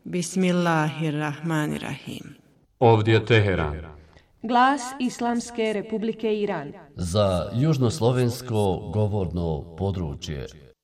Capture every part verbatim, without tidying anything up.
Bismillahirrahmanirrahim. Ovdje je Teheran. Glas Islamske Republike Iran. Za južnoslovensko govorno područje.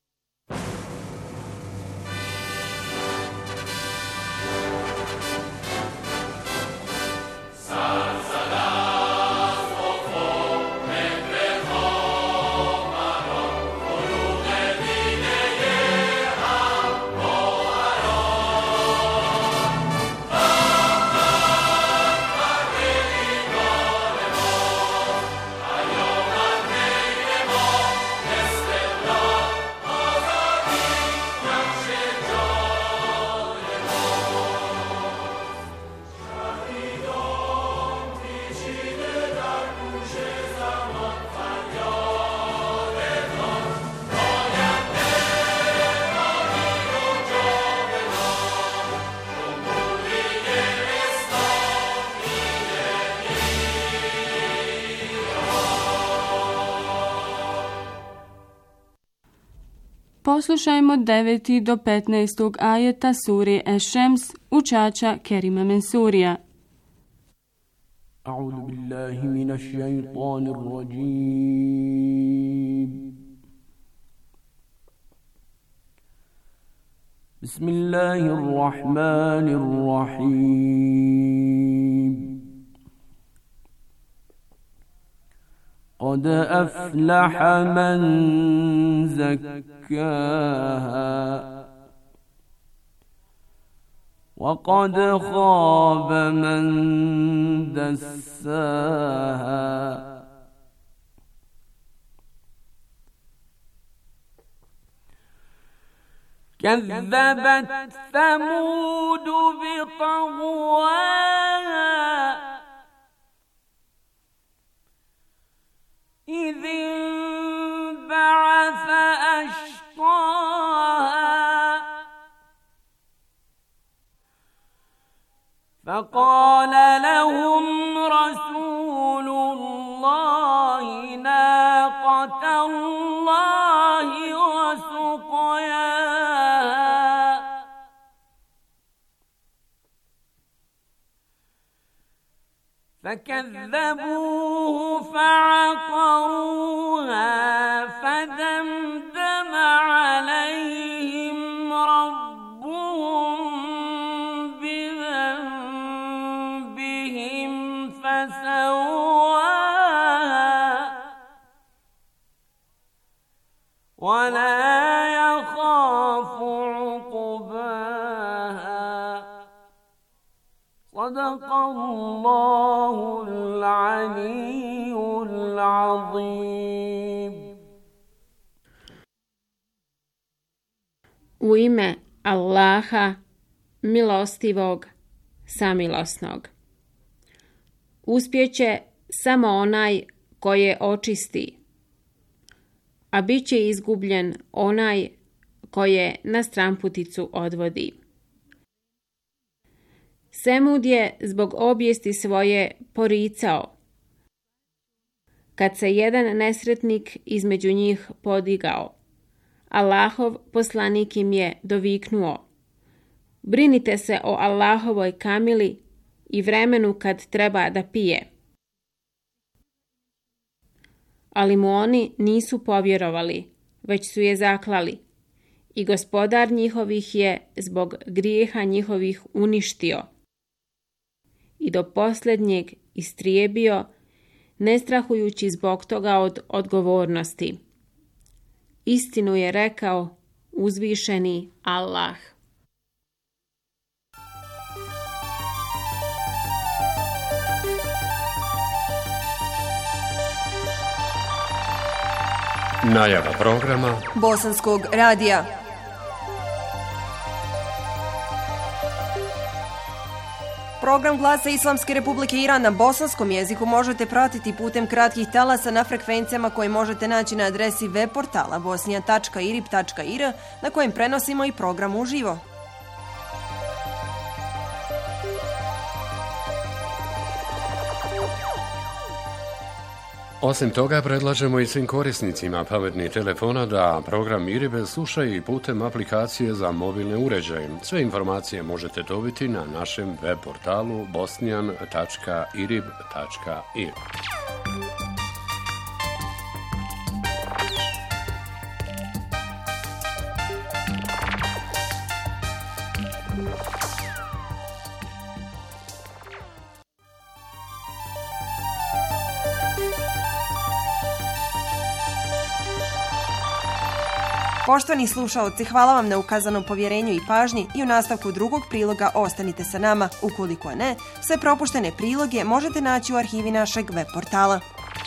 Poslušajmo deveti do petnaestog ajeta sure Eš-Šems učača Kerima Mensurija. A'udhu billahi minash shaitanir rajim. Bismillahirrahmanirrahim. قد أفلح من زكاها وقد خاب من دساها كذبت ثمود بطغواها إذ انبعث أشقاها فقال لهم رسول الله ناقة الله وسقياها فكذبوه فعقروها فدمدم عليهم ربهم بذنبهم فسواها ولا يخاف عقباها صدق الله العلي العظيم. U ime Allaha, milostivog, samilosnog. Uspjeće samo onaj koje očisti, a bit će izgubljen onaj koje na stramputicu odvodi. Semud je zbog obijesti svoje poricao, kad se jedan nesretnik između njih podigao. Allahov poslanik im je doviknuo: brinite se o Allahovoj kamili i vremenu kad treba da pije. Ali mu oni nisu povjerovali, već su je zaklali, i Gospodar njihovih je zbog grijeha njihovih uništio i do posljednjeg istrijebio, ne strahujući zbog toga od odgovornosti. Istinu je rekao uzvišeni Allah. Najava programa Bosanskog radija. Program Glasa Islamske Republike Iran na bosanskom jeziku možete pratiti putem kratkih talasa na frekvencijama koje možete naći na adresi web portala bosnija tačka irib tačka ir na kojem prenosimo i program uživo. Osim toga, predlažemo i svim korisnicima pametnih telefona da program IRIB slušaju i putem aplikacije za mobilne uređaje. Sve informacije možete dobiti na našem web portalu bosnijan tačka irib tačka ir. Poštovani slušaoci, hvala vam na ukazanom povjerenju i pažnji i u nastavku drugog priloga ostanite sa nama. Ukoliko ne, sve propuštene priloge možete naći u arhivi našeg web portala.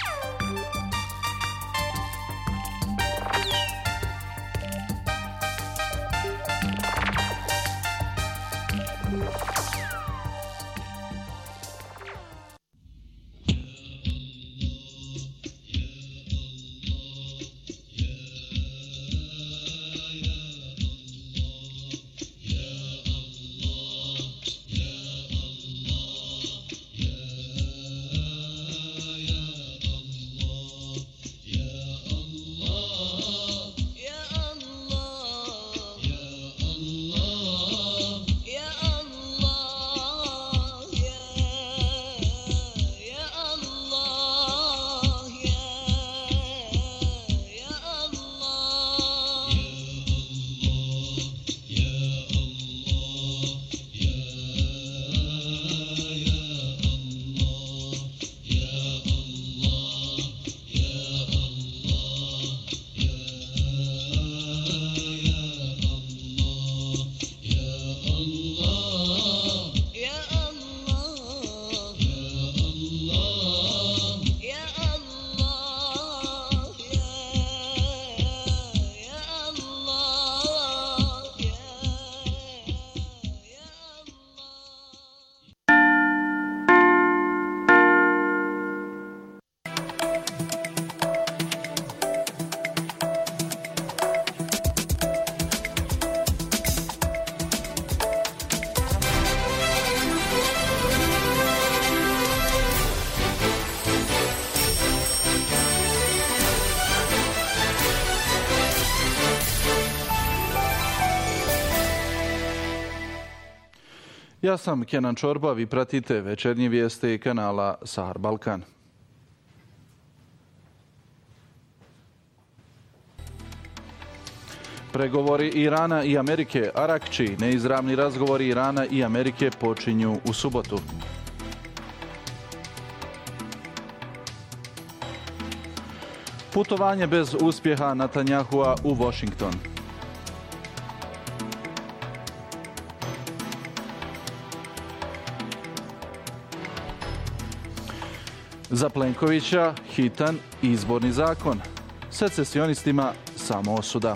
Ja sam Kenan Čorba, vi pratite večernje vijeste kanala Sahar Balkan. Pregovori Irana i Amerike, Arakči, neizravni razgovori Irana i Amerike počinju u subotu. Putovanje bez uspjeha Netanjahua u Washington. Za Plenkovića hitan izborni zakon. Secesionistima samo osuda.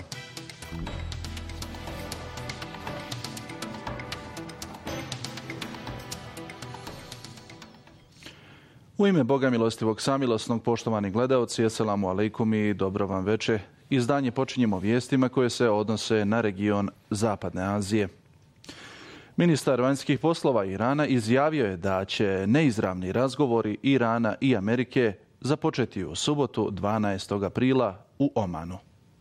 U ime Boga milostivog samilosnog, poštovani gledaoci, eselamu alejkum i dobro vam veče. Izdanje počinjemo vijestima koje se odnose na region Zapadne Azije. Ministar vanjskih poslova Irana izjavio je da će neizravni razgovori Irana i Amerike započeti u subotu dvanaestog aprila u Omanu.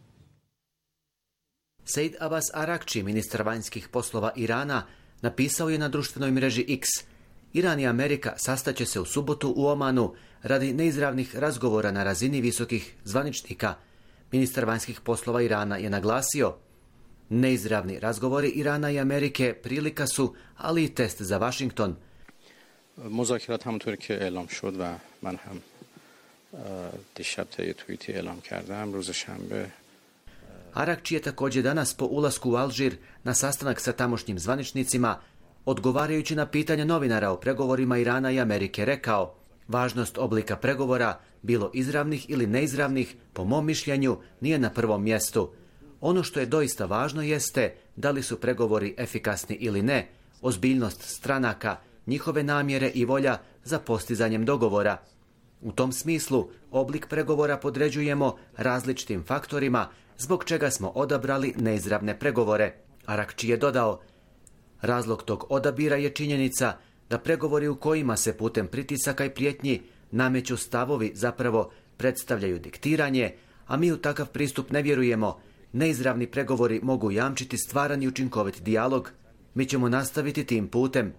Sejd Abbas Arakči, ministar vanjskih poslova Irana, napisao je na društvenoj mreži X: Iran i Amerika sastaće se u subotu u Omanu radi neizravnih razgovora na razini visokih zvaničnika. Ministar vanjskih poslova Irana je naglasio: neizravni razgovori Irana i Amerike prilika su, ali i test za Washington. مذاکرات همونطور که اعلام شد و من هم دیشب طی توییتی اعلام کردم روز شنبه. Arakči je također danas po ulasku u Alžir na sastanak sa tamošnjim zvaničnicima, odgovarajući na pitanja novinara o pregovorima Irana i Amerike, rekao: važnost oblika pregovora, bilo izravnih ili neizravnih, po mom mišljenju nije na prvom mjestu. Ono što je doista važno jeste da li su pregovori efikasni ili ne, ozbiljnost stranaka, njihove namjere i volja za postizanjem dogovora. U tom smislu oblik pregovora podređujemo različitim faktorima, zbog čega smo odabrali neizravne pregovore. Arakči je dodao: razlog tog odabira je činjenica da pregovori u kojima se putem pritisaka i prijetnji nameću stavovi zapravo predstavljaju diktiranje, a mi u takav pristup ne vjerujemo. Neizravni pregovori mogu jamčiti stvaran i učinkovit dijalog. Mi ćemo nastaviti tim putem.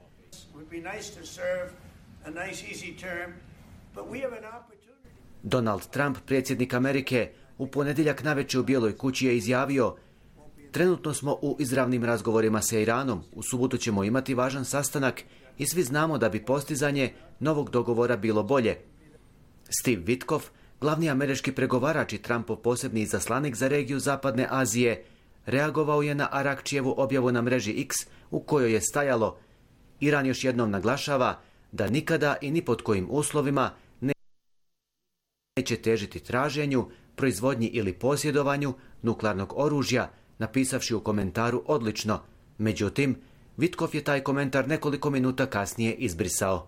Donald Trump, predsjednik Amerike, u ponedjeljak navečer u Bijeloj kući je izjavio: trenutno smo u izravnim razgovorima sa Iranom, u subotu ćemo imati važan sastanak i svi znamo da bi postizanje novog dogovora bilo bolje. Steve Witkoff, glavni američki pregovarač i Trumpov posebni izaslanik za regiju Zapadne Azije, reagovao je na Arakčijevu objavu na mreži X u kojoj je stajalo: Iran još jednom naglašava da nikada i ni pod kojim uslovima neće težiti traženju, proizvodnji ili posjedovanju nuklearnog oružja, napisavši u komentaru odlično. Međutim, Witkoff je taj komentar nekoliko minuta kasnije izbrisao.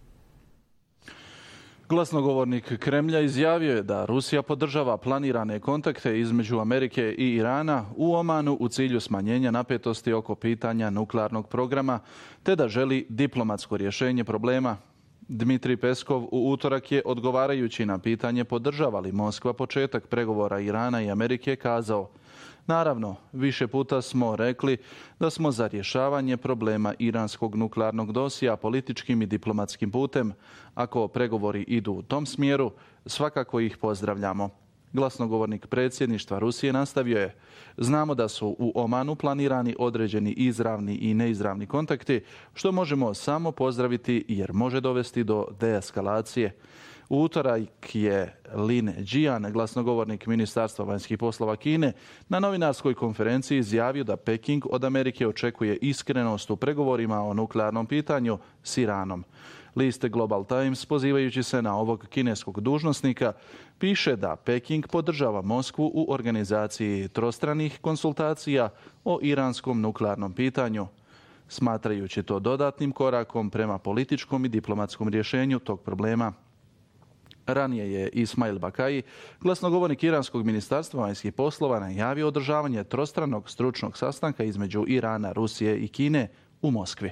Glasnogovornik Kremlja izjavio je da Rusija podržava planirane kontakte između Amerike i Irana u Omanu u cilju smanjenja napetosti oko pitanja nuklearnog programa, te da želi diplomatsko rješenje problema. Dmitrij Peskov u utorak je, odgovarajući na pitanje podržava li Moskva početak pregovora Irana i Amerike, kazao: naravno, više puta smo rekli da smo za rješavanje problema iranskog nuklearnog dosija političkim i diplomatskim putem. Ako pregovori idu u tom smjeru, svakako ih pozdravljamo. Glasnogovornik predsjedništva Rusije nastavio je: znamo da su u Omanu planirani određeni izravni i neizravni kontakti, što možemo samo pozdraviti jer može dovesti do deeskalacije. U utorak je Lin Jian, glasnogovornik Ministarstva vanjskih poslova Kine, na novinarskoj konferenciji izjavio da Peking od Amerike očekuje iskrenost u pregovorima o nuklearnom pitanju s Iranom. List Global Times, pozivajući se na ovog kineskog dužnosnika, piše da Peking podržava Moskvu u organizaciji trostranih konsultacija o iranskom nuklearnom pitanju, smatrajući to dodatnim korakom prema političkom i diplomatskom rješenju tog problema. Ranije je Ismail Bakai, glasnogovornik iranskog ministarstva vanjskih poslova, najavio održavanje trostranog stručnog sastanka između Irana, Rusije i Kine u Moskvi.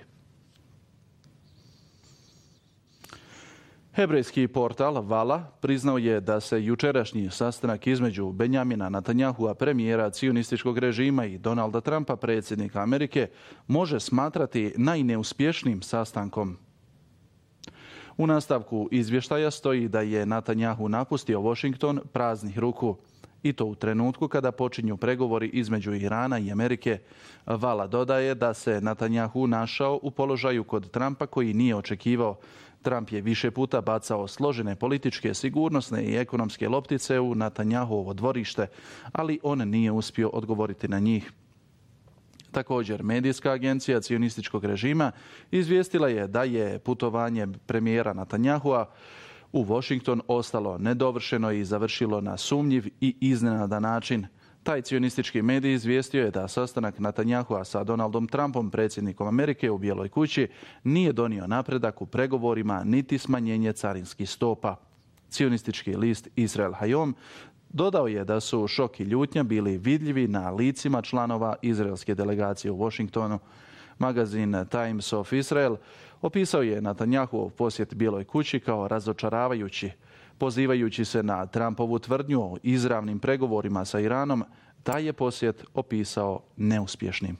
Hebrejski portal Vala priznao je da se jučerašnji sastanak između Benjamina Netanjahua, premijera cionističkog režima, i Donalda Trumpa, predsjednika Amerike, može smatrati najneuspješnijim sastankom. U nastavku izvještaja stoji da je Netanjahu napustio Washington praznih ruku, i to u trenutku kada počinju pregovori između Irana i Amerike. Vala dodaje da se Netanjahu našao u položaju kod Trumpa koji nije očekivao. Trump je više puta bacao složene političke, sigurnosne i ekonomske loptice u Netanjahuovo dvorište, ali on nije uspio odgovoriti na njih. Također, medijska agencija cionističkog režima izvijestila je da je putovanje premijera Netanjahua u Washington ostalo nedovršeno i završilo na sumnjiv i iznenadan način. Taj cionistički medij izvijestio je da sastanak Netanjahua sa Donaldom Trumpom, predsjednikom Amerike, u Bijeloj kući nije donio napredak u pregovorima niti smanjenje carinskih stopa. Cionistički list Israel Hayom dodao je da su šok i ljutnja bili vidljivi na licima članova izraelske delegacije u Washingtonu. Magazin Times of Israel opisao je Netanjahuov posjet Bijeloj kući kao razočaravajući. Pozivajući se na Trumpovu tvrdnju o izravnim pregovorima sa Iranom, taj je posjet opisao neuspješnim.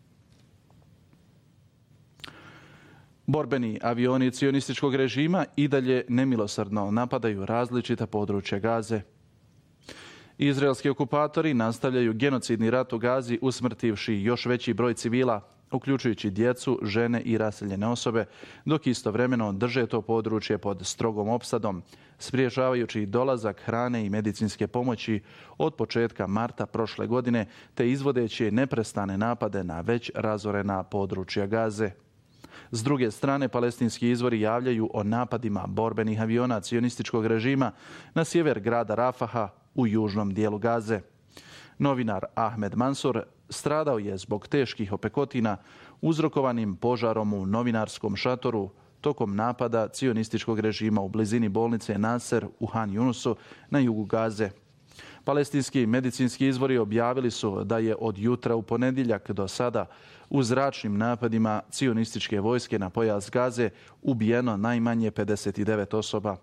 Borbeni avioni cionističkog režima i dalje nemilosrdno napadaju različita područja Gaze. Izraelski okupatori nastavljaju genocidni rat u Gazi, usmrtivši još veći broj civila, uključujući djecu, žene i raseljene osobe, dok istovremeno drže to područje pod strogom opsadom, spriječavajući dolazak hrane i medicinske pomoći od početka marta prošle godine, te izvodeći neprestane napade na već razorena područja Gaze. S druge strane, palestinski izvori javljaju o napadima borbenih aviona cionističkog režima na sjever grada Rafaha u južnom dijelu Gaze. Novinar Ahmed Mansur stradao je zbog teških opekotina uzrokovanim požarom u novinarskom šatoru tokom napada cionističkog režima u blizini bolnice Nasser u Han Yunusu na jugu Gaze. Palestinski medicinski izvori objavili su da je od jutra u ponedjeljak do sada u zračnim napadima cionističke vojske na pojas Gaze ubijeno najmanje pedeset devet osoba.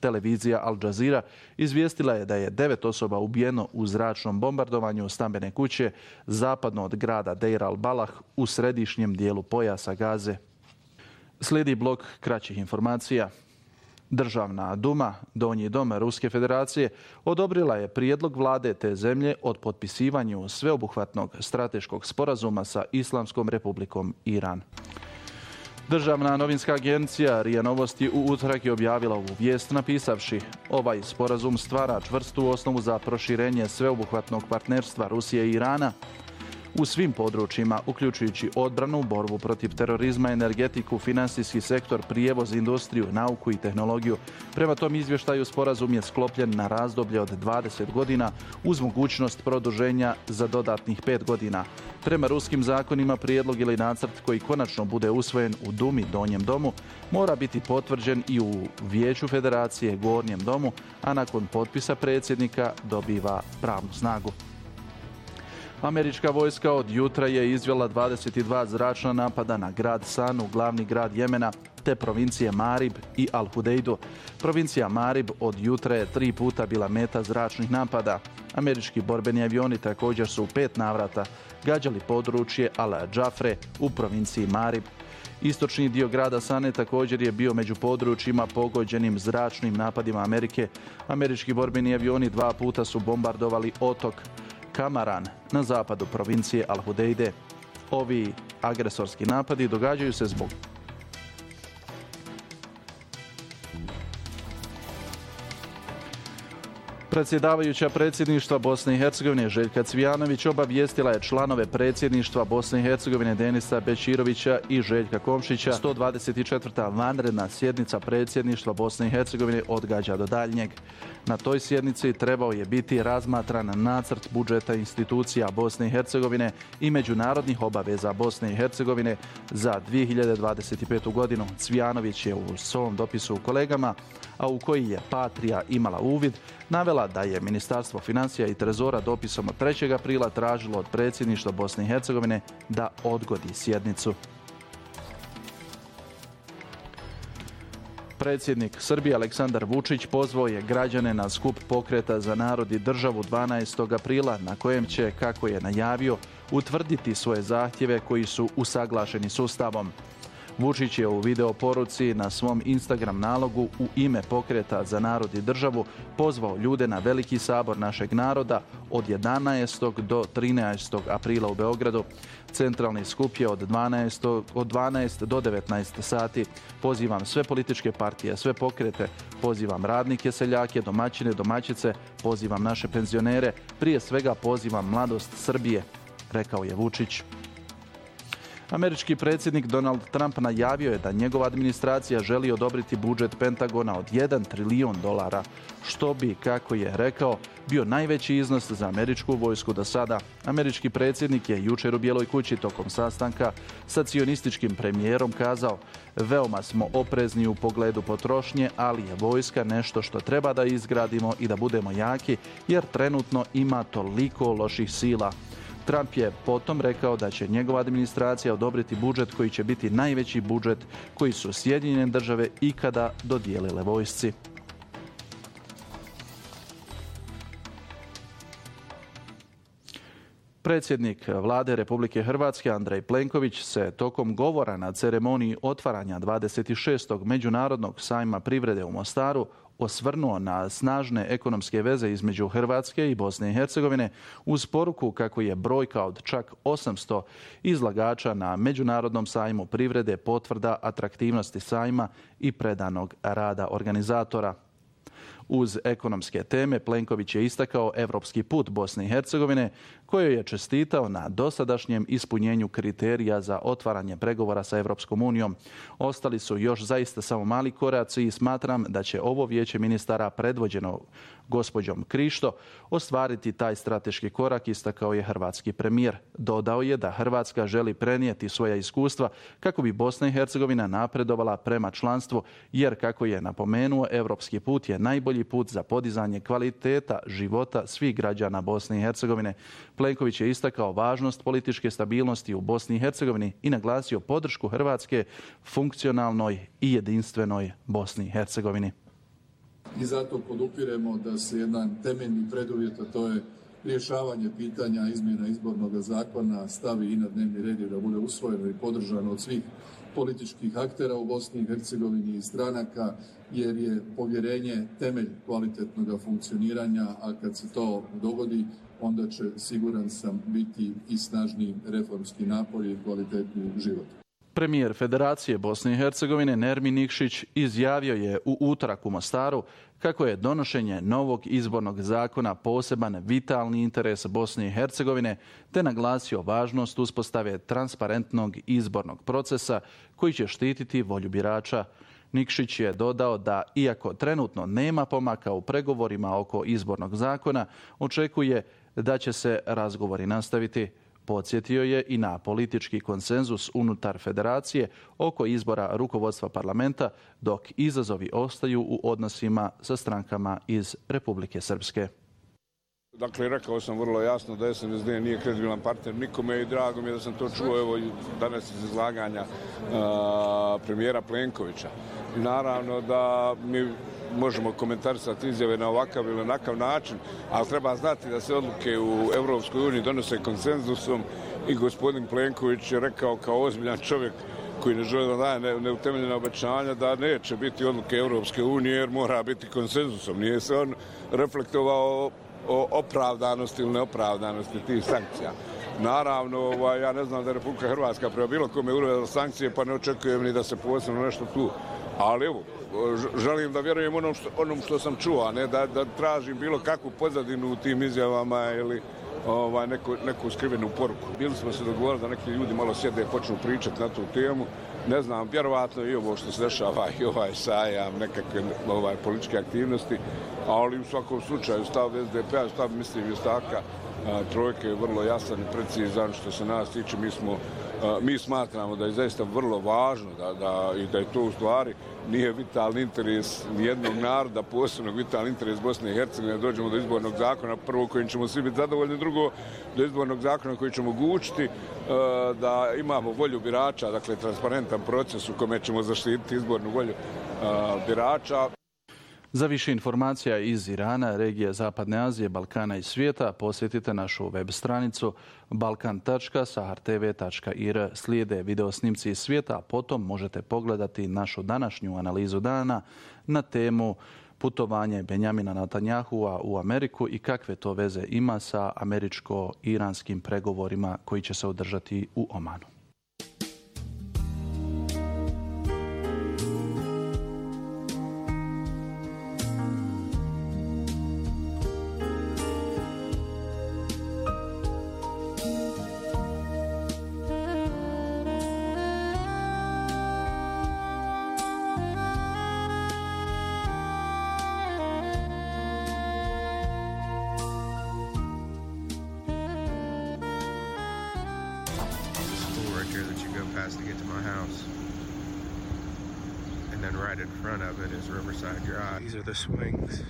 Televizija Al Jazeera izvijestila je da je devet osoba ubijeno u zračnom bombardovanju stambene kuće zapadno od grada Deir al-Balah u središnjem dijelu pojasa Gaze. Slijedi blok kraćih informacija. Državna duma, Donji dom Ruske federacije, odobrila je prijedlog vlade te zemlje od potpisivanju sveobuhvatnog strateškog sporazuma sa Islamskom republikom Iran. Državna novinska agencija R I A Novosti u utorak je objavila ovu vijest napisavši: ovaj sporazum stvara čvrstu osnovu za proširenje sveobuhvatnog partnerstva Rusije i Irana u svim područjima, uključujući odbranu, borbu protiv terorizma, energetiku, finansijski sektor, prijevoz, industriju, nauku i tehnologiju. Prema tom izvještaju sporazum je sklopljen na razdoblje od dvadeset godina uz mogućnost produženja za dodatnih pet godina. Prema ruskim zakonima prijedlog ili nacrt koji konačno bude usvojen u Dumi, Donjem domu, mora biti potvrđen i u Vijeću Federacije, Gornjem domu, a nakon potpisa predsjednika dobiva pravnu snagu. Američka vojska od jutra je izvela dvadeset dva zračna napada na grad Sanu, glavni grad Jemena, te provincije Marib i Al-Hudejdu. Provincija Marib od jutra je tri puta bila meta zračnih napada. Američki borbeni avioni također su u pet navrata gađali područje Al-Džafre u provinciji Marib. Istočni dio grada Sane također je bio među područjima pogođenim zračnim napadima Amerike. Američki borbeni avioni dva puta su bombardovali otok Kamaran na zapadu provincije Al-Hudejde. Ovi agresorski napadi događaju se zbog Predsjedavajuća predsjedništva Bosne i Hercegovine Željka Cvijanović obavijestila je članove predsjedništva Bosne i Hercegovine Denisa Bećirovića i Željka Komšića sto dvadeset četvrta vanredna sjednica predsjedništva Bosne i Hercegovine odgađa do daljnjeg. Na toj sjednici trebao je biti razmatran nacrt budžeta institucija Bosne i Hercegovine i međunarodnih obaveza Bosne i Hercegovine za dvije hiljade dvadeset petu godinu. Cvijanović je u svom dopisu kolegama, a u koji je Patrija imala uvid, navela da je Ministarstvo financija i trezora dopisom od trećeg aprila tražilo od predsjedništva Bosne i Hercegovine da odgodi sjednicu. Predsjednik Srbije Aleksandar Vučić pozvao je građane na skup Pokreta za narod i državu dvanaestog aprila na kojem će, kako je najavio, utvrditi svoje zahtjeve koji su usaglašeni s Ustavom. Vučić je u video poruci na svom Instagram nalogu u ime Pokreta za narod i državu pozvao ljude na veliki sabor našeg naroda od jedanaestog do trinaestog aprila u Beogradu. Centralni skup je od dvanaest do devetnaest sati. Pozivam sve političke partije, sve pokrete, pozivam radnike, seljake, domaćine, domaćice, pozivam naše penzionere, prije svega pozivam mladost Srbije, rekao je Vučić. Američki predsjednik Donald Trump najavio je da njegova administracija želi odobriti budžet Pentagona od jedan trilijun dolara, što bi, kako je rekao, bio najveći iznos za američku vojsku do sada. Američki predsjednik je jučer u Bijeloj kući tokom sastanka sa cionističkim premijerom kazao: veoma smo oprezni u pogledu potrošnje, ali je vojska nešto što treba da izgradimo i da budemo jaki, jer trenutno ima toliko loših sila. Trump je potom rekao da će njegova administracija odobriti budžet koji će biti najveći budžet koji su Sjedinjene države ikada dodijelile vojsci. Predsjednik Vlade Republike Hrvatske Andrej Plenković se tokom govora na ceremoniji otvaranja dvadeset šestog Međunarodnog sajma privrede u Mostaru osvrnuo na snažne ekonomske veze između Hrvatske i Bosne i Hercegovine uz poruku kako je brojka od čak osamsto izlagača na Međunarodnom sajmu privrede potvrda atraktivnosti sajma i predanog rada organizatora. Uz ekonomske teme Plenković je istakao evropski put Bosne i Hercegovine, kojoj je čestitao na dosadašnjem ispunjenju kriterija za otvaranje pregovora sa Evropskom unijom. Ostali su još zaista samo mali koraci i smatram da će ovo vijeće ministara predvođeno gospođom Krišto ostvariti taj strateški korak, istakao je hrvatski premijer. Dodao je da Hrvatska želi prenijeti svoja iskustva kako bi Bosna i Hercegovina napredovala prema članstvu, jer, kako je napomenuo, evropski put je najbolji put za podizanje kvaliteta života svih građana Bosne i Hercegovine. Plenković je istakao važnost političke stabilnosti u Bosni i Hercegovini i naglasio podršku Hrvatske funkcionalnoj i jedinstvenoj Bosni i Hercegovini. i zato podupiremo da se jedan temeljni preduvjet, a to je rješavanje pitanja izmjena izbornog zakona, stavi i na dnevni red i da bude usvojeno i podržano od svih političkih aktera u Bosni i Hercegovini i stranaka, jer je povjerenje temelj kvalitetnog funkcioniranja, a kad se to dogodi, onda će, siguran sam, biti i snažniji reformski napor i kvalitetniji život. Premijer Federacije Bosne i Hercegovine Nermin Nikšić izjavio je u utorak u Mostaru kako je donošenje novog izbornog zakona poseban vitalni interes Bosne i Hercegovine, te naglasio važnost uspostave transparentnog izbornog procesa koji će štititi volju birača. Nikšić je dodao da, iako trenutno nema pomaka u pregovorima oko izbornog zakona, očekuje da će se razgovori nastaviti. Podsjetio je i na politički konsenzus unutar federacije oko izbora rukovodstva parlamenta, dok izazovi ostaju u odnosima sa strankama iz Republike Srpske. Dakle, rekao sam vrlo jasno da S N S D nije kredibilan partner nikome i drago mi je da sam to čuo evo danas iz izlaganja a, premijera Plenkovića. I naravno da mi možemo komentarisati izjave na ovakav ili onakav način, ali treba znati da se odluke u Europskoj uniji donose konsenzusom i gospodin Plenković je rekao kao ozbiljan čovjek koji ne želi da daje neutemeljena obećanja da neće biti odluke Europske unije jer mora biti konsenzusom. Nije se on reflektovao o opravdanosti ili neopravdanosti tih sankcija. Naravno, ovaj, ja ne znam da je Republika Hrvatska prema bilo kome uvela sankcije, pa ne očekujem ni da se posebno nešto tu. Ali evo, želim da vjerujem onom što, onom što sam čuo, a ne da, da tražim bilo kakvu pozadinu u tim izjavama ili ovaj, neku, neku skrivenu poruku. Bili smo se dogovorili da neki ljudi malo sjede i počnu pričati na tu temu. Ne znam, vjerovatno i ovo što se dešava i ovaj sajam, nekakve ovaj, političke aktivnosti, ali u svakom slučaju stav S D P-a, stav mislim Vjestaka trojke je vrlo jasan i precizan što se nas tiče. Mi, smo, mi smatramo da je zaista vrlo važno da, da, i da je to u stvari nije vitalni interes nijednog naroda, posebno vitalni interes Bosne i Hercegovine, da dođemo do izbornog zakona, prvo kojim ćemo svi biti zadovoljni, drugo do izbornog zakona koji će omogućiti uh, da imamo volju birača, dakle transparentan proces u kome ćemo zaštititi izbornu volju uh, birača. Za više informacija iz Irana, regije Zapadne Azije, Balkana i svijeta posjetite našu web stranicu balkan tačka sahar t v tačka i r. Slijede videosnimci iz svijeta, a potom možete pogledati našu današnju analizu dana na temu putovanje Benjamina Netanjahua u Ameriku i kakve to veze ima sa američko-iranskim pregovorima koji će se održati u Omanu. To get to my house, and then right in front of it is Riverside Drive. These are the swings.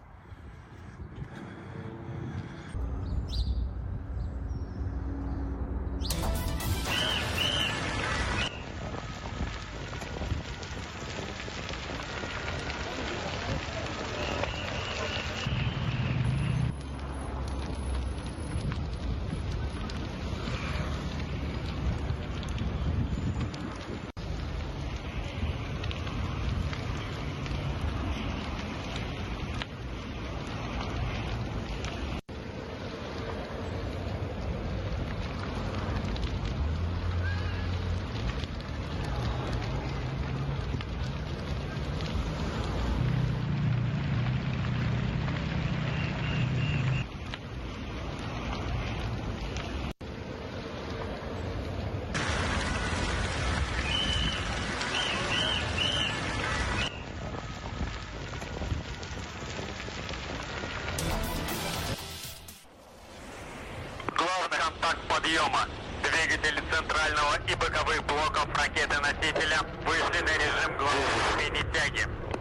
Двигатели центрального и боковых блоков ракеты-носителя вышли на режим главной тяги.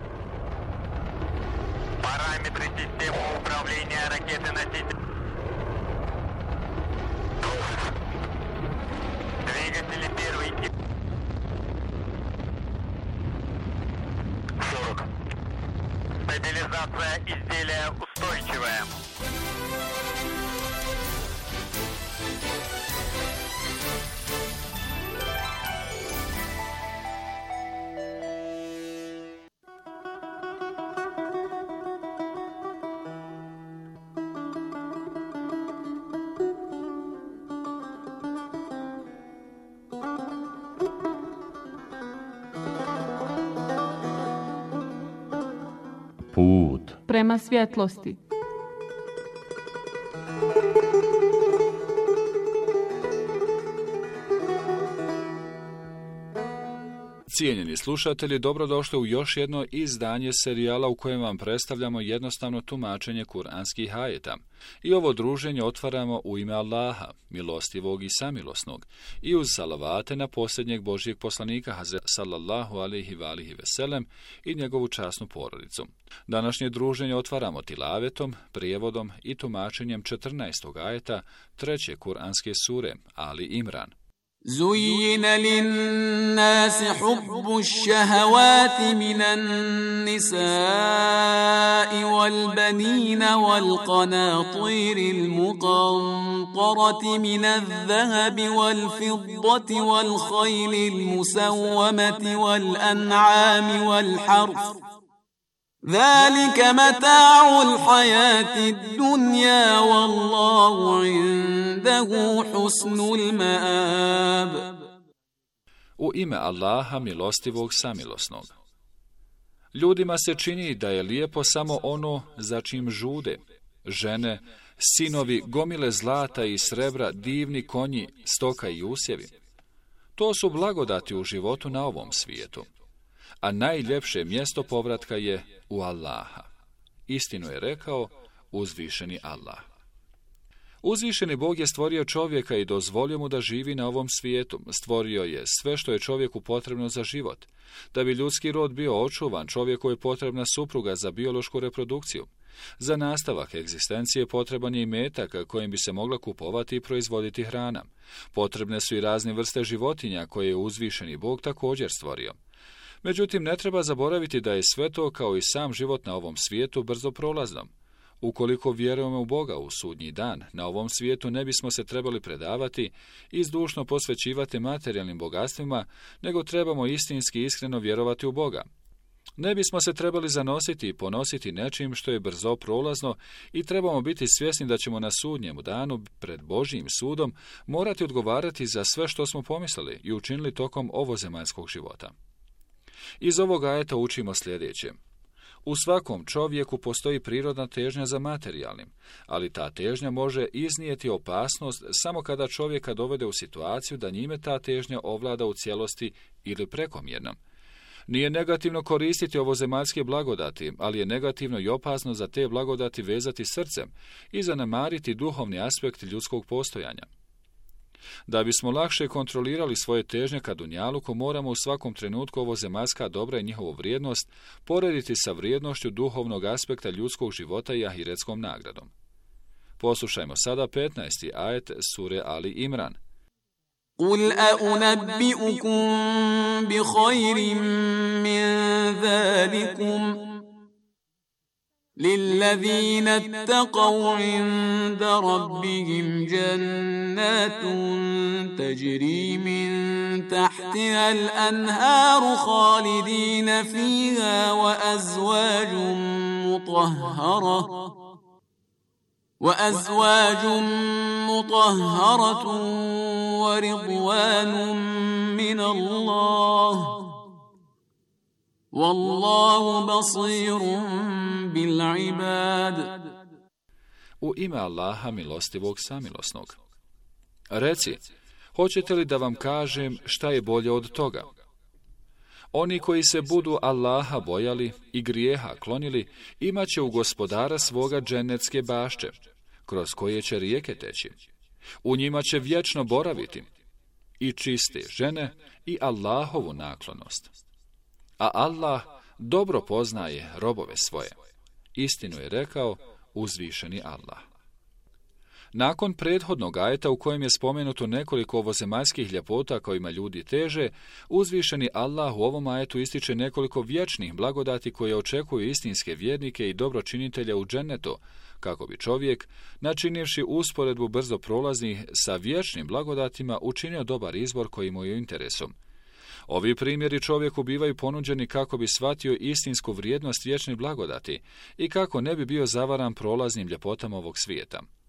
Параметры системы управления ракеты-носителя. Двигатели первый тип. сорок. Стабилизация. prema svjetlosti. Cijenjeni slušatelji, dobrodošli u još jedno izdanje serijala u kojem vam predstavljamo jednostavno tumačenje kuranskih ajeta. I ovo druženje otvaramo u ime Allaha, milostivog i samilosnog, i uz salavate na posljednjeg Božjeg poslanika Hazret sallallahu alejhi ve alihi ve sellem i njegovu časnu porodicu. Današnje druženje otvaramo tilavetom, prijevodom i tumačenjem četrnaestog ajeta treće kuranske sure Ali Imran. زين للناس حب الشهوات من النساء والبنين والقناطير المقنطرة من الذهب والفضة والخيل المسومة والأنعام والحرث ذلك متاع الحياة الدنيا والله عنده حسن المآب. U ime Allaha milostivog samilosnog. Ljudima se čini da je lijepo samo ono za čim žude, žene, sinovi, gomile zlata i srebra, divni konji, stoka i usjevi. To su blagodati u životu na ovom svijetu. A najljepše mjesto povratka je u Allaha. Istinu je rekao uzvišeni Allah. Uzvišeni Bog je stvorio čovjeka i dozvolio mu da živi na ovom svijetu. Stvorio je sve što je čovjeku potrebno za život. Da bi ljudski rod bio očuvan, čovjeku je potrebna supruga za biološku reprodukciju. Za nastavak egzistencije potreban je i metak kojim bi se mogla kupovati i proizvoditi hrana. Potrebne su i razne vrste životinja koje je uzvišeni Bog također stvorio. Međutim, ne treba zaboraviti da je sve to, kao i sam život na ovom svijetu, brzo prolazno. Ukoliko vjerujemo u Boga u sudnji dan, na ovom svijetu ne bismo se trebali predavati i zdušno posvećivati materijalnim bogatstvima, nego trebamo istinski i iskreno vjerovati u Boga. Ne bismo se trebali zanositi i ponositi nečim što je brzo prolazno i trebamo biti svjesni da ćemo na sudnjemu danu pred Božjim sudom morati odgovarati za sve što smo pomislili i učinili tokom ovozemaljskog života. Iz ovog ajeta učimo sljedeće. U svakom čovjeku postoji prirodna težnja za materijalnim, ali ta težnja može iznijeti opasnost samo kada čovjeka dovede u situaciju da njime ta težnja ovlada u cijelosti ili prekomjerno. Nije negativno koristiti ovozemaljske blagodati, ali je negativno i opasno za te blagodati vezati srcem i zanemariti duhovni aspekt ljudskog postojanja. Da bismo lakše kontrolirali svoje težnje ka dunjaluku, moramo u svakom trenutku ovozemaljska dobra i njihovu vrijednost porediti sa vrijednošću duhovnog aspekta ljudskog života i ahiretskom nagradom. Poslušajmo sada petnaesti ajet sure Ali Imran. قل أأنبئكم بخير من ذلكم للذين اتقوا عند ربهم جنات تجري من تحتها الأنهار خالدين فيها وأزواج مطهرة وأزواج مطهرة ورضوان من الله والله بصير بالعباد. U ime Allaha milostivog samilosnog. Reci, hoćete li da vam kažem šta je bolje od toga? Oni koji se budu Allaha bojali i grijeha klonili, imat će u gospodara svoga dženecke bašče, kroz koje će rijeke teći. U njima će vječno boraviti i čiste žene i Allahovu naklonost. A Allah dobro poznaje robove svoje. Istinu je rekao uzvišeni Allah. Nakon prethodnog ajeta u kojem je spomenuto nekoliko ovozemaljskih ljepota kojima ljudi teže, uzvišeni Allah u ovom ajetu ističe nekoliko vječnih blagodati koje očekuju istinske vjernike i dobročinitelja u džennetu, kako bi čovjek, načinivši usporedbu brzo prolaznih sa vječnim blagodatima, učinio dobar izbor koji mu je u interesu. Ovi primjeri čovjeku bivaju ponuđeni kako bi shvatio istinsku vrijednost vječnih blagodati i kako ne bi bio zavaran prolaznim ljepotama ovog svijeta.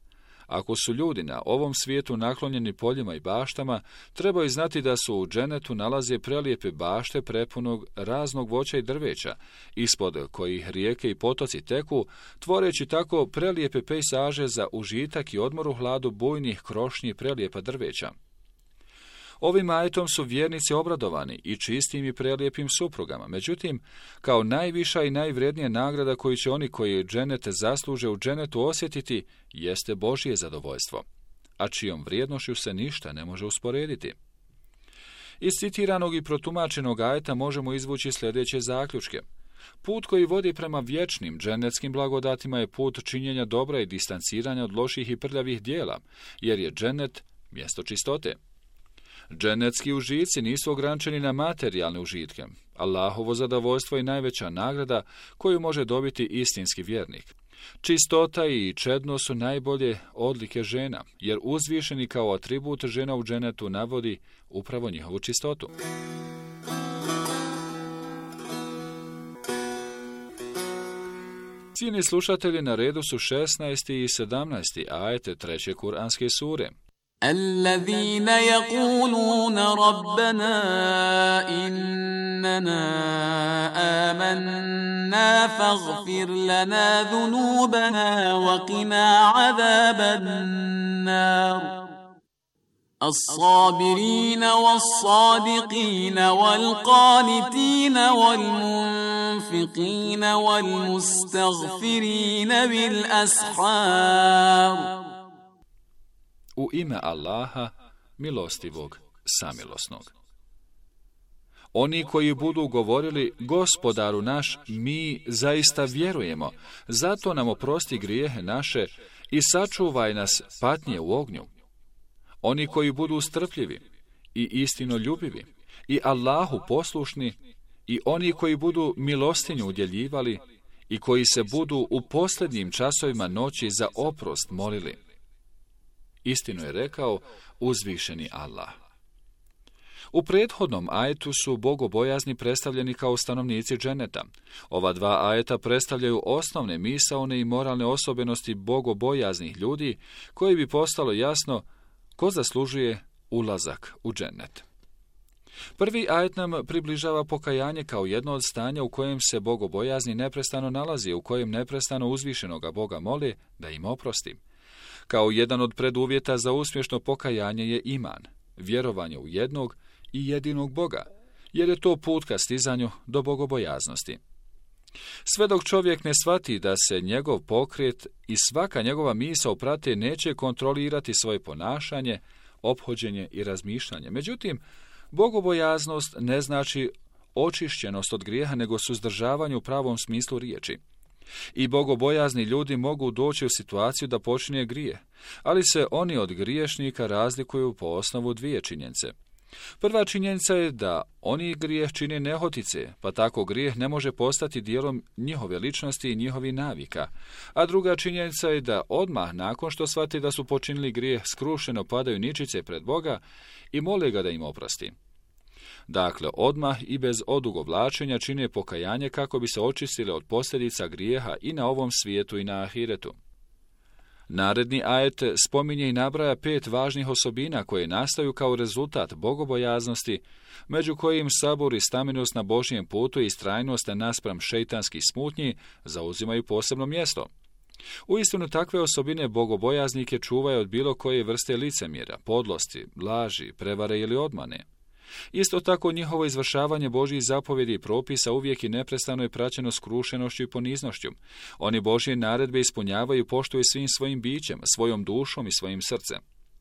Ako su ljudi na ovom svijetu naklonjeni poljima i baštama, trebaju znati da su u dženetu nalaze prelijepe bašte prepunog raznog voća i drveća, ispod kojih rijeke i potoci teku, tvoreći tako prelijepe pejsaže za užitak i odmor u hladu bujnih krošnji prelijepa drveća. Ovim ajetom su vjernici obradovani i čistim i prelijepim suprugama. Međutim, kao najviša i najvrednija nagrada koju će oni koji dženete zasluže u dženetu osjetiti, jeste Božje zadovoljstvo, a čijom vrijednošću se ništa ne može usporediti. Iz citiranog i protumačenog ajeta možemo izvući sljedeće zaključke. Put koji vodi prema vječnim dženeckim blagodatima je put činjenja dobra i distanciranja od loših i prljavih dijela, jer je dženet mjesto čistote. Dženecki užici nisu ograničeni na materijalne užitke. Allahovo zadovoljstvo je najveća nagrada koju može dobiti istinski vjernik. Čistota i čedno su najbolje odlike žena, jer uzvišeni kao atribut žena u dženetu navodi upravo njihovu čistotu. Cijeni slušatelji, na redu su šesnaesti i sedamnaesti ajete treće kuranske sure. الذين يقولون ربنا إننا آمنا فاغفر لنا ذنوبنا وقنا عذاب النار الصابرين والصادقين والقانتين والمنفقين والمستغفرين بالأسحار. U ime Allaha, milostivog, samilosnog. Oni koji budu govorili, Gospodaru naš, mi zaista vjerujemo, zato nam oprosti grijehe naše i sačuvaj nas patnje u ognju. Oni koji budu strpljivi i istinoljubivi i Allahu poslušni i oni koji budu milostinju udjeljivali i koji se budu u posljednjim časovima noći za oprost molili. Istinu je rekao uzvišeni Allah. U prethodnom ajetu su bogobojazni predstavljeni kao stanovnici dženeta. Ova dva ajeta predstavljaju osnovne misaone i moralne osobenosti bogobojaznih ljudi, koji bi postalo jasno ko zaslužuje ulazak u dženet. Prvi ajet nam približava pokajanje kao jedno od stanja u kojem se bogobojazni neprestano nalazi, u kojem neprestano uzvišenoga Boga moli da im oprosti. Kao jedan od preduvjeta za uspješno pokajanje je iman, vjerovanje u jednog i jedinog Boga, jer je to put ka stizanju do bogobojaznosti. Sve dok čovjek ne shvati da se njegov pokret i svaka njegova misao prate, neće kontrolirati svoje ponašanje, ophođenje i razmišljanje. Međutim, bogobojaznost ne znači očišćenost od grijeha, nego suzdržavanje u pravom smislu riječi. I bogobojazni ljudi mogu doći u situaciju da počine grije, ali se oni od griješnika razlikuju po osnovu dvije činjenice. Prva činjenica je da oni grijeh čine nehotice, pa tako grijeh ne može postati dijelom njihove ličnosti i njihovih navika. A druga činjenica je da odmah nakon što shvate da su počinili grijeh, skrušeno padaju ničice pred Boga i mole ga da im oprosti. Dakle, odmah i bez odugovlačenja čine pokajanje kako bi se očistile od posljedica grijeha i na ovom svijetu i na ahiretu. Naredni ajet spominje i nabraja pet važnih osobina koje nastaju kao rezultat bogobojaznosti, među kojim sabor i stamenos na Božjem putu i istrajnost naspram šejtanskih smutnji zauzimaju posebno mjesto. Uistinu takve osobine bogobojaznike čuvaju od bilo koje vrste licemjera, podlosti, laži, prevare ili odmane. Isto tako njihovo izvršavanje Božjih zapovjedi i propisa uvijek i neprestano je praćeno skrušenošću i poniznošću. Oni Božje naredbe ispunjavaju i poštuju svim svojim bićem, svojom dušom i svojim srcem.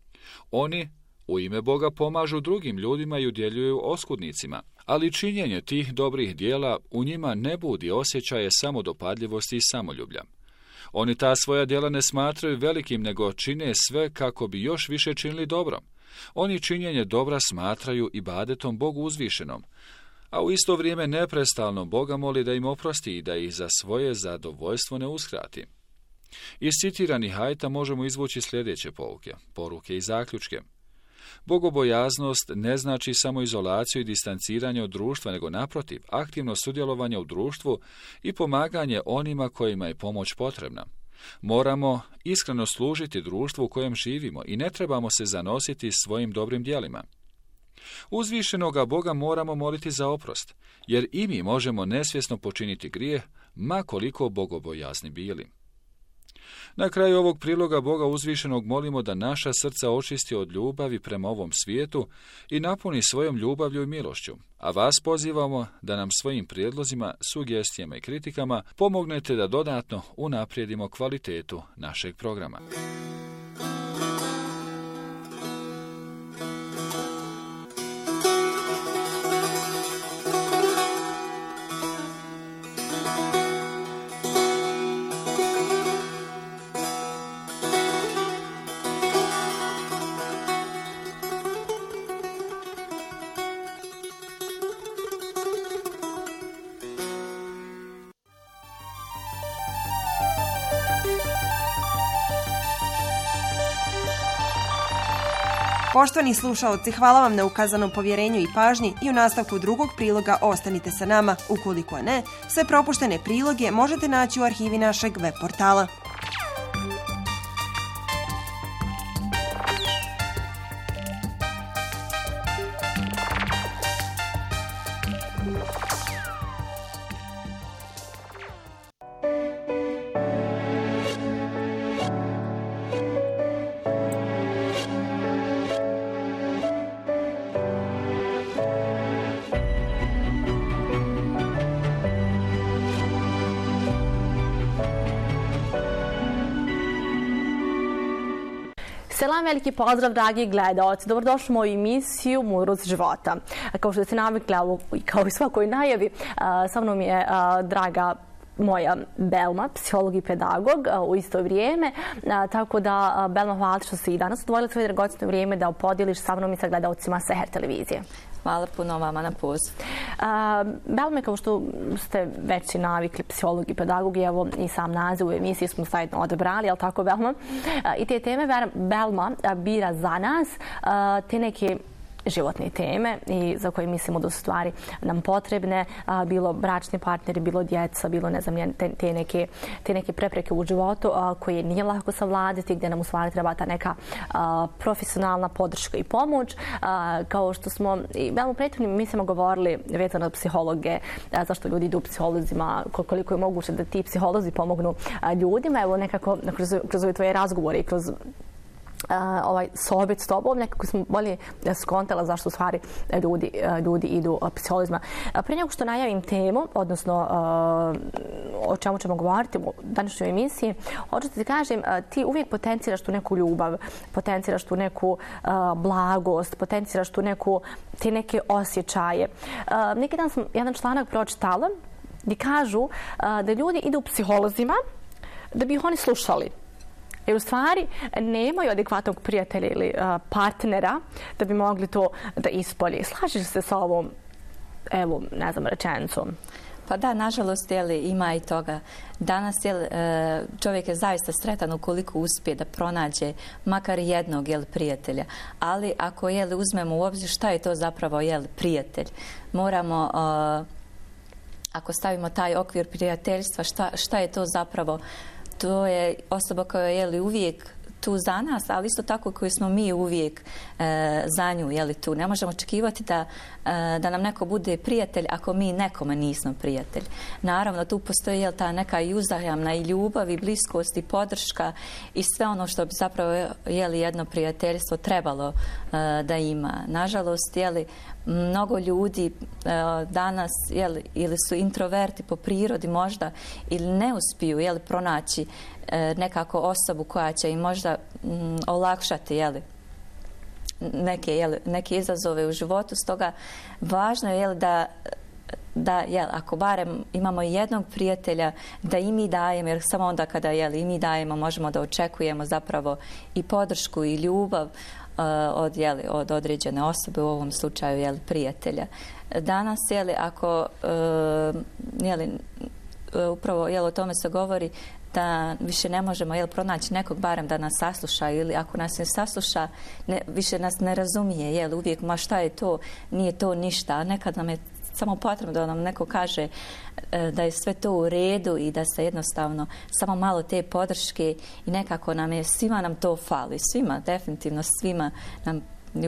Oni u ime Boga pomažu drugim ljudima i udjeljuju oskudnicima, ali činjenje tih dobrih dijela u njima ne budi osjećaje samodopadljivosti i samoljublja. Oni ta svoja djela ne smatraju velikim, nego čine sve kako bi još više činili dobro. Oni činjenje dobra smatraju ibadetom Bogu uzvišenom, a u isto vrijeme neprestalno Boga moli da im oprosti i da ih za svoje zadovoljstvo ne uskrati. Iz citiranih ajeta možemo izvući sljedeće pouke, poruke i zaključke. Bogobojaznost ne znači samo izolaciju i distanciranje od društva, nego naprotiv, aktivno sudjelovanje u društvu i pomaganje onima kojima je pomoć potrebna. Moramo iskreno služiti društvu u kojem živimo i ne trebamo se zanositi svojim dobrim djelima. Uzvišenoga Boga moramo moliti za oprost, jer i mi možemo nesvjesno počiniti grijeh, ma koliko bogobojazni bili. Na kraju ovog priloga Boga uzvišenog molimo da naša srca očisti od ljubavi prema ovom svijetu i napuni svojom ljubavlju i milošću, a vas pozivamo da nam svojim prijedlozima, sugestijama i kritikama pomognete da dodatno unaprijedimo kvalitetu našeg programa. Poštovani slušaoci, hvala vam na ukazanom povjerenju i pažnji i u nastavku drugog priloga ostanite sa nama. Ukoliko ne, sve propuštene priloge možete naći u arhivi našeg web portala. Selam, veliki pozdrav, dragi gledaoci. Dobrodošli u moju emisiju Mudrost života. Kao što ste navikli, kao i svakoj najavi, sa mnom je draga moja Belma, psiholog i pedagog u isto vrijeme. Tako da, Belma, hvala što si i danas odvojila svoje dragocjeno vrijeme da podijeliš sa mnom i sa gledaocima Seher televizije. Hvala puno vama na poziv. Belme, kao što ste već i navikli, psiholog i pedagog, evo i sam naziv u emisiji smo zajedno odabrali, jel tako, Belma? I te teme Belma bira za nas, te neke životne teme i za koje mislimo da su stvari nam potrebne, a, bilo bračni partneri, bilo djeca, bilo ne znam, te, te, neke, te neke prepreke u životu a, koje nije lako savladati, gdje nam u stvari treba ta neka a, profesionalna podrška i pomoć. A, kao što smo i u prethodnim emisijama govorili vezano od psihologe, a, zašto ljudi idu u psiholozima, koliko je moguće da ti psiholozi pomognu a, ljudima. Evo nekako kroz, kroz ove tvoje razgovore i kroz Uh, ovaj sohbet s tobom, nekako smo bolje skontala zašto u stvari ljudi, ljudi idu uh, psiholozima. Uh, prije nego što najavim temu, odnosno uh, o čemu ćemo govoriti u današnjoj emisiji, hoću ti kažem, uh, ti uvijek potenciraš tu neku ljubav, potenciraš tu neku uh, blagost, potenciraš tu neku, te neke osjećaje. Uh, neki dan sam jedan članak pročitala gdje kažu uh, da ljudi idu psiholozima da bi ih oni slušali. Jer u stvari nemaju adekvatnog prijatelja ili uh, partnera da bi mogli to da ispolje. Slažeš se sa ovom, evo, ne znam, rečenicom? Pa da, nažalost, jeli, ima i toga. Danas jeli, čovjek je zaista sretan ukoliko uspije da pronađe makar jednog jeli, prijatelja. Ali ako jeli, uzmemo u obzir šta je to zapravo jeli, prijatelj, moramo, uh, ako stavimo taj okvir prijateljstva, šta, šta je to zapravo. To je osoba koja je jeli, uvijek tu za nas, ali isto tako koji smo mi uvijek e, za nju jeli, tu. Ne možemo očekivati da, e, da nam neko bude prijatelj ako mi nekome nismo prijatelj. Naravno, tu postoji jel, ta neka i uzajamna i ljubav i bliskost i podrška i sve ono što bi zapravo jeli, jedno prijateljstvo trebalo e, da ima. Nažalost, jeli, mnogo ljudi e, danas jeli, ili su introverti po prirodi možda ili ne uspiju jeli, pronaći e, nekako osobu koja će im možda m, olakšati jeli, neke, jeli, neke izazove u životu. Stoga važno je jeli, da da jel, ako barem imamo jednog prijatelja da i mi dajemo, jer samo onda kada jel, i mi dajemo možemo da očekujemo zapravo i podršku i ljubav uh, od, jel, od određene osobe, u ovom slučaju jel, prijatelja. Danas, jel, ako uh, jel, upravo jel, o tome se govori da više ne možemo jel, pronaći nekog barem da nas sasluša ili ako nas ne sasluša, ne, više nas ne razumije, jel, uvijek ma šta je to, nije to ništa, a nekad nam je samo potrebno da nam neko kaže da je sve to u redu i da se jednostavno samo malo te podrške i nekako nam je, svima nam to fali, svima, definitivno svima nam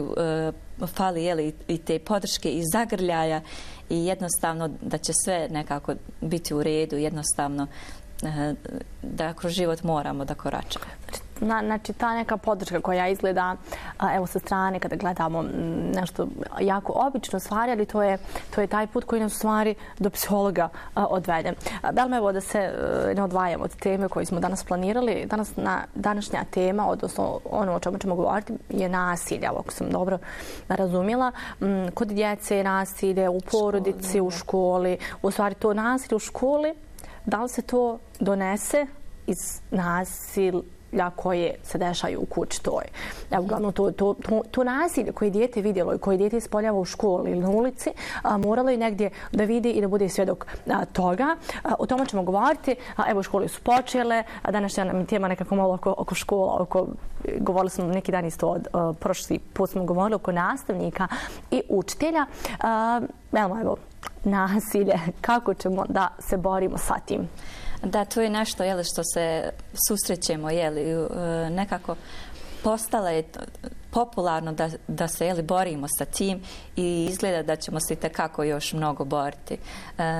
uh, fali jeli, i te podrške i zagrljaja i jednostavno da će sve nekako biti u redu, jednostavno uh, da kroz život moramo da koračamo. Na, znači ta neka podrška koja izgleda a, evo sa strane kada gledamo m, nešto jako obično stvari, ali to je, to je taj put koji nas u stvari do psihologa a, odvede. Belma, evo da se a, ne odvajamo od teme koju smo danas planirali. Danas na, današnja tema, odnosno ono o čemu ćemo govoriti, je nasilje, ako sam dobro razumjela. M, kod djece je nasilje, u porodici, u školi. U stvari to nasilje u školi, da li se to donese iz nasilja koje se dešaju u kući toj. Evo, uglavnom, to, to, to, to nasilje koje dijete vidjelo i koje dijete ispoljava u školi ili na ulici, a, moralo je negdje da vidi i da bude svjedok a, toga. A, o tome ćemo govoriti. A, evo, škole su počele. A današnja nam tema nekako malo oko, oko škola. Oko, govorili smo neki dan isto od a, prošli put smo govorili oko nastavnika i učitelja. A, evo, evo, nasilje. Kako ćemo da se borimo sa tim? Da, to je nešto jeli, što se susrećemo, jeli, nekako postala je popularno da, da se jeli, borimo sa tim i izgleda da ćemo se itekako još mnogo boriti. E,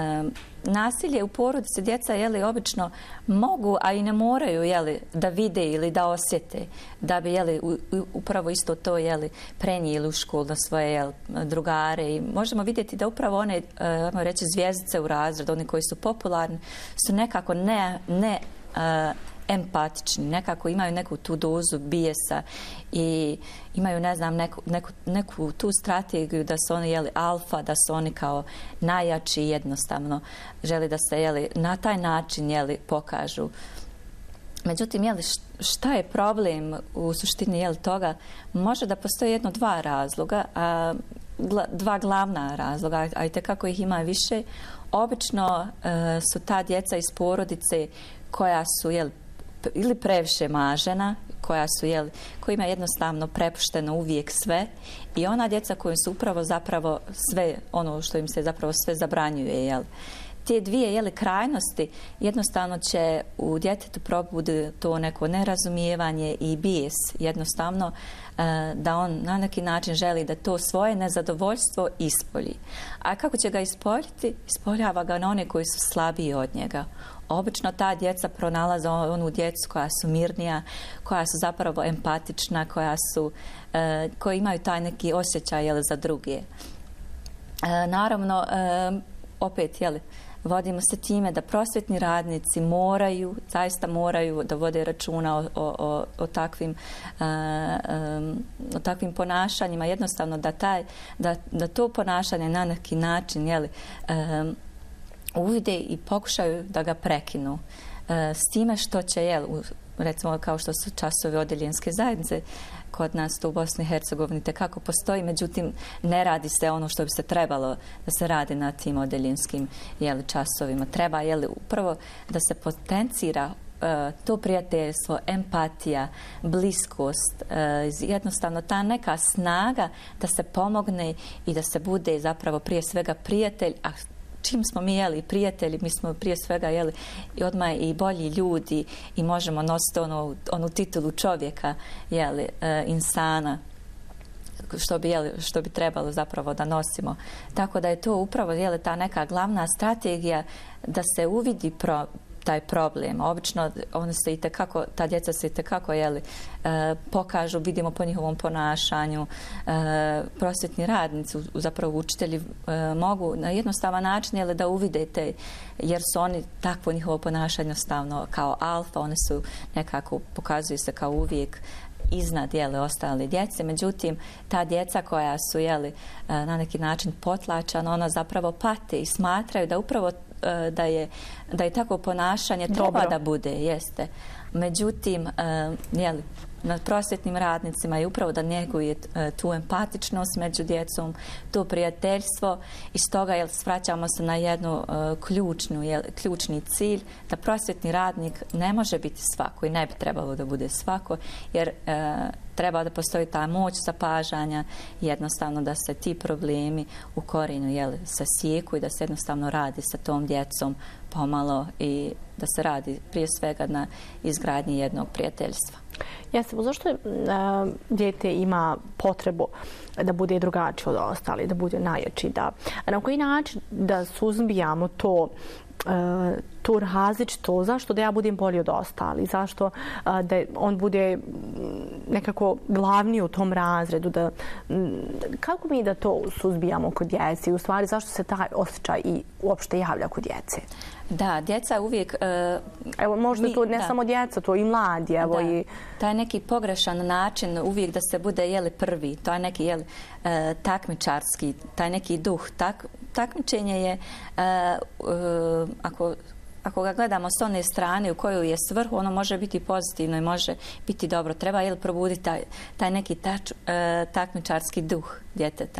nasilje u porodici djeca jeli, obično mogu, a i ne moraju jeli, da vide ili da osjete da bi jeli, u, upravo isto to jeli, prenijeli u školu na svoje jeli, drugare i možemo vidjeti da upravo one e, reći, zvjezdice u razredu, oni koji su popularni, su nekako ne, ne e, empatični, nekako imaju neku tu dozu bijesa i imaju, ne znam, neku, neku, neku tu strategiju da su oni jeli alfa, da su oni kao najjači i jednostavno želi da se jeli na taj način jeli pokažu. Međutim, jeli, šta je problem u suštini jeli toga? Može da postoji jedno dva razloga, a, gla, dva glavna razloga, a i tekako ih ima više. Obično e, su ta djeca iz porodice koja su jeli, ili previše mažena, koja su, jel, kojima je jednostavno prepušteno uvijek sve i ona djeca koja su upravo zapravo sve, ono što im se zapravo sve zabranjuje, jel. Te dvije jeli, krajnosti jednostavno će u djetetu probudi to neko nerazumijevanje i bijes jednostavno e, da on na neki način želi da to svoje nezadovoljstvo ispolji. A kako će ga ispoljiti? Ispoljava ga na one koji su slabiji od njega. Obično ta djeca pronalaze onu djecu koja su mirnija, koja su zapravo empatična, koja su, e, koji imaju taj neki osjećaj jeli, za druge. E, naravno, e, opet, jeli, vodimo se time da prosvjetni radnici moraju, zaista moraju da vode računa o, o, o, takvim, uh, um, o takvim ponašanjima. Jednostavno da, taj, da, da to ponašanje na neki način jeli, um, uvide i pokušaju da ga prekinu. Uh, s time što će, jel, recimo kao što su časovi odeljenske zajednice, kod nas tu u Bosni i Hercegovini tekako postoji, međutim ne radi se ono što bi se trebalo da se radi na tim odeljenskim jeli, časovima. Treba jeli, upravo da se potencira uh, to prijateljstvo, empatija, bliskost, uh, jednostavno ta neka snaga da se pomogne i da se bude zapravo prije svega prijatelj, a čim smo mi jeli prijatelji, mi smo prije svega jeli i odmah i bolji ljudi i možemo nositi onu, onu titulu čovjeka, jeli, e, insana, što bi, jeli, što bi trebalo zapravo da nosimo. Tako da je to upravo jeli, ta neka glavna strategija da se uvidi pro, taj problem. Obično oni se i tekako, ta djeca se i tekako jeli, e, pokažu, vidimo po njihovom ponašanju. E, prosvjetni radnici, zapravo učitelji e, mogu na jednostavan način jeli, da uvidete, jer su oni takvo njihovo ponašanje stavno kao alfa, one su nekako, pokazuju se kao uvijek iznad jeli, ostale djece. Međutim, ta djeca koja su jeli, na neki način potlačana, ona zapravo pate i smatraju da upravo da je, da je tako ponašanje treba Dobro. da bude, jeste. Međutim, jeli, nad prosvjetnim radnicima je upravo da njeguje tu empatičnost među djecom, to prijateljstvo i stoga jel, svraćamo se na jednu uh, ključnu, jel, ključni cilj da prosvjetni radnik ne može biti svako i ne bi trebalo da bude svako, jer uh, treba da postoji ta moć zapažanja, jednostavno da se ti problemi u korijenu jel, se sijeku i da se jednostavno radi sa tom djecom pomalo i da se radi prije svega na izgradnji jednog prijateljstva. Jeste, zašto uh, dijete ima potrebu da bude drugačije od ostali, da bude najjači, da na koji način da suzbijamo to Uh, tu različito, zašto da ja budem bolji od ostali, zašto uh, da on bude nekako glavni u tom razredu, da, m, kako mi da to suzbijamo kod djece i u stvari zašto se taj osjećaj i uopšte javlja kod djece? Da, djeca uvijek... Uh, evo, možda mi, to ne da. samo djeca, to i mladi, evo da. i... Taj neki pogrešan način uvijek da se bude jeli prvi, to je neki jeli, uh, takmičarski, taj neki duh, tak, takmičenje je uh, uh, ako ako ga gledamo s one strane u koju je svrhu, ono može biti pozitivno i može biti dobro. Treba jel probuditi taj, taj neki tač, e, takmičarski duh djeteta.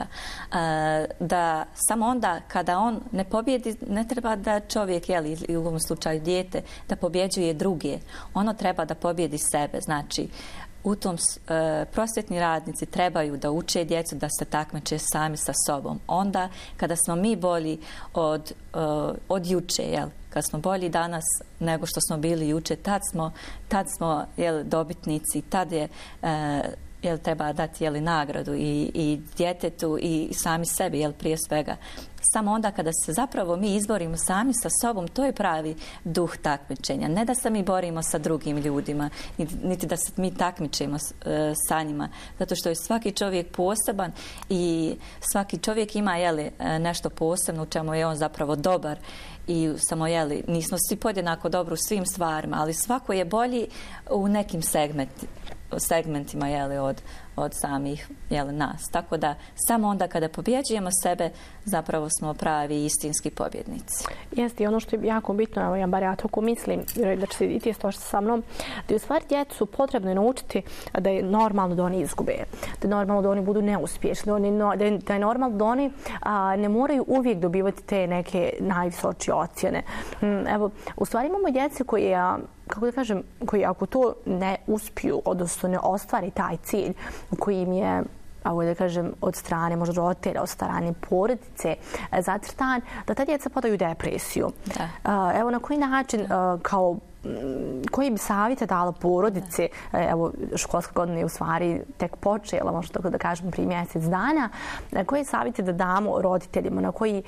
E, da samo onda kada on ne pobjedi, ne treba da čovjek, jel, u ovom slučaju dijete, da pobjeđuje druge. Ono treba da pobjedi sebe. Znači, u tom e, prosvjetni radnici trebaju da uče djecu da se takmiče sami sa sobom. Onda kada smo mi bolji od, e, od juče, jel, kad smo bolji danas nego što smo bili juče, tad smo, tad smo jel, dobitnici, tad je e, jel, treba dati jel, nagradu i, i djetetu i sami sebi, jel, prije svega. Samo onda kada se zapravo mi izborimo sami sa sobom, to je pravi duh takmičenja. Ne da se mi borimo sa drugim ljudima, niti da se mi takmičimo sa njima. Zato što je svaki čovjek poseban i svaki čovjek ima jeli, nešto posebno u čemu je on zapravo dobar. I samo, jeli, nismo svi podjednako dobro u svim stvarima, ali svako je bolji u nekim segmentima. segmentima jeli, od, od samih jeli, nas. Tako da samo onda kada pobjeđujemo sebe, zapravo smo pravi istinski pobjednici. Jeste, i ono što je jako bitno, ja bar ja tako mislim, da će se i ti složiti sa mnom, da je u stvari djecu potrebno naučiti da je normalno da oni izgube, da je normalno da oni budu neuspješni, da, oni, da, je, da je normalno da oni a, ne moraju uvijek dobivati te neke najvisočije ocjene. Evo, u stvari imamo djece koje, kako da kažem, koji ako to ne uspiju, odnosno ne ostvari taj cilj koji im je, ako da kažem, od strane možda roditelja, od strane porodice zacrtan, da ta djeca padaju u depresiju. Da. Evo na koji način, kao koji bi savjete dala porodice, da. Evo školska godina je u stvari tek počela, možda tako da kažem prije mjesec dana, koje savjete da damo roditeljima, na koji,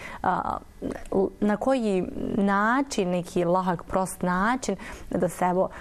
na koji način, neki lahak, prost način da se evo,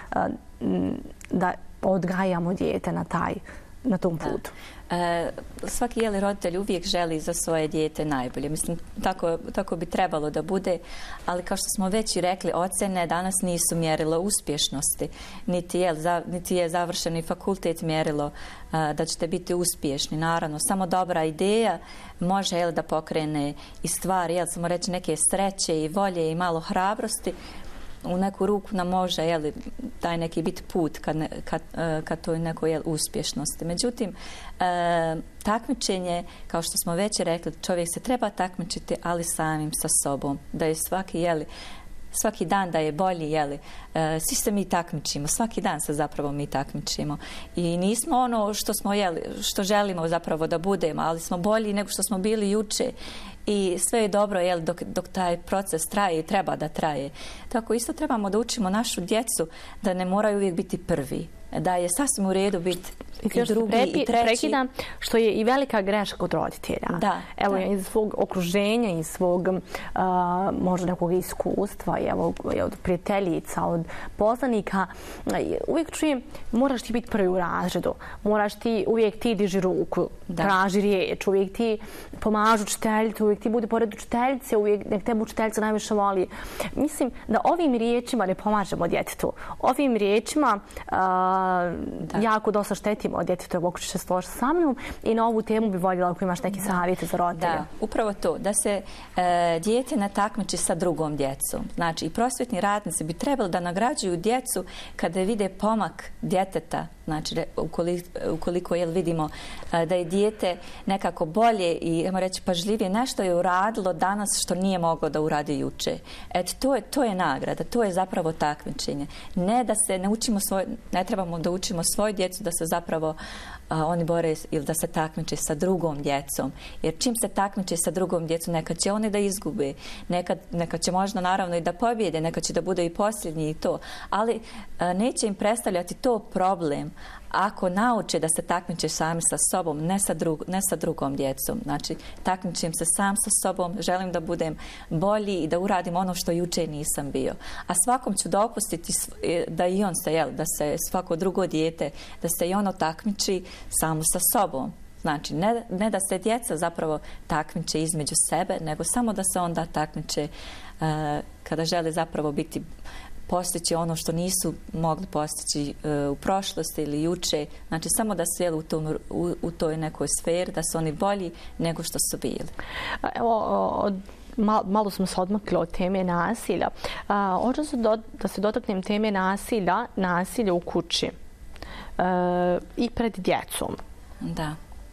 da odgajamo dijete na taj, na tom putu. E, svaki jeli roditelj uvijek želi za svoje dijete najbolje. Mislim, tako, tako bi trebalo da bude, ali kao što smo već i rekli, ocjene danas nisu mjerilo uspješnosti, niti je, za, niti je završeni fakultet mjerilo a, da ćete biti uspješni. Naravno, samo dobra ideja može jel, da pokrene i stvari, jel, samo reći neke sreće i volje i malo hrabrosti, u neku ruku nam može jeli, taj neki biti put kad, ne, kad, kad to je neko jel, uspješnosti. Međutim, e, takmičenje, kao što smo već rekli, čovjek se treba takmičiti, ali samim sa sobom. Da je svaki, jeli, svaki dan da je bolji, jeli, e, svi se mi takmičimo, svaki dan se zapravo mi takmičimo. I nismo ono što smo jeli, što želimo zapravo da budemo, ali smo bolji nego što smo bili juče. I sve je dobro jel, dok, dok taj proces traje i treba da traje. Tako isto trebamo da učimo našu djecu da ne moraju uvijek biti prvi. Da je sasvim u redu biti i, i drugi prepi, i treći. Prekidam, što je i velika greška kod roditelja. Da, evo, da. iz svog okruženja, iz svog uh, možda nekog iskustva, evo, od prijateljica, od poznanika, uvijek čujem, moraš ti biti prvi u razredu, moraš ti, uvijek ti diži ruku, da. Traži riječ, uvijek ti pomažu učiteljicu, uvijek ti budi pored učiteljice, uvijek nek tebe učiteljica najviše voli. Mislim da ovim riječima ne pomažemo djetetu. Ovim riječima uh, jako dosta štetimo od djetetu, evo ako ćeš se složiti sa mnom, i na ovu temu bi voljela ako imaš neke savjete za roditelje. Da, upravo to, da se e, dijete ne takmiči sa drugom djecom. Znači, i prosvjetni radnici bi trebali da nagrađuju djecu kada vide pomak djeteta, znači ukoliko, ukoliko jel, vidimo a, da je dijete nekako bolje i, ajmo reći, pažljivije, nešto je uradilo danas što nije moglo da uradi juče. Eto, to je, to je nagrada, to je zapravo takmičenje. Ne da se ne učimo svoj, ne trebamo trebamo da učimo svoju djecu da se zapravo a, oni bore ili da se takmiče sa drugom djecom. Jer čim se takmiče sa drugom djecom, nekad će oni da izgube, nekad, nekad će možda naravno i da pobjede, nekad će da bude i posljednji i to, ali a, neće im predstavljati to problem ako nauče da se takmiče sami sa sobom, ne sa, drug, ne sa drugom djecom. Znači, takmičim se sam sa sobom, želim da budem bolji i da uradim ono što juče nisam bio. A svakom ću dopustiti da i on se, jel, da se svako drugo dijete, da se i ono takmiči samo sa sobom. Znači, ne, ne da se djeca zapravo takmiče između sebe, nego samo da se onda takmiče uh, kada žele zapravo biti postići ono što nisu mogli postići uh, u prošlosti ili juče. Znači, samo da su jeli u, tom, u, u toj nekoj sferi, da su oni bolji nego što su bili. Evo, od, malo, malo smo se odmakli od teme nasilja. Hoću se do, da se dotaknem teme nasilja, nasilja u kući uh, i pred djecom. Da.